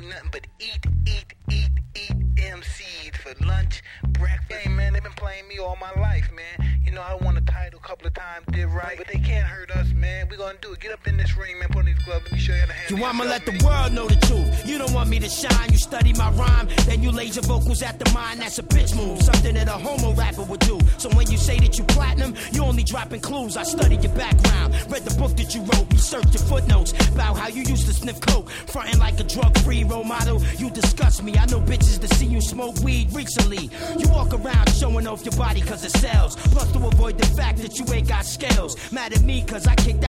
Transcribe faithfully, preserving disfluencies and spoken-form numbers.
nothing but eat, eat, eat, eat M Cs for lunch, breakfast. Hey, man, they've been playing me all my life, man. You know, I won a title a couple of times, did right, but they can't hurt us, man. We gonna do it. Get up in this ring, man, put on these gloves. Let me show you how to handle You I'ma yourself, let man. the world know the truth. You don't want me to shine, you study my rhyme, then you laser vocals at the mind. That's a bitch move, something that a homo rapper would do. So when you say that you platinum, you only dropping clues. I studied your background, read the book that you wrote, researched your footnotes about how you used to sniff coke, fronting like a drug-free role model. You disgust me. I know bitches that see you smoke weed recently. You walk around showing off your body cause it sells, plus to avoid the fact that you ain't got scales. Mad at me cause I kicked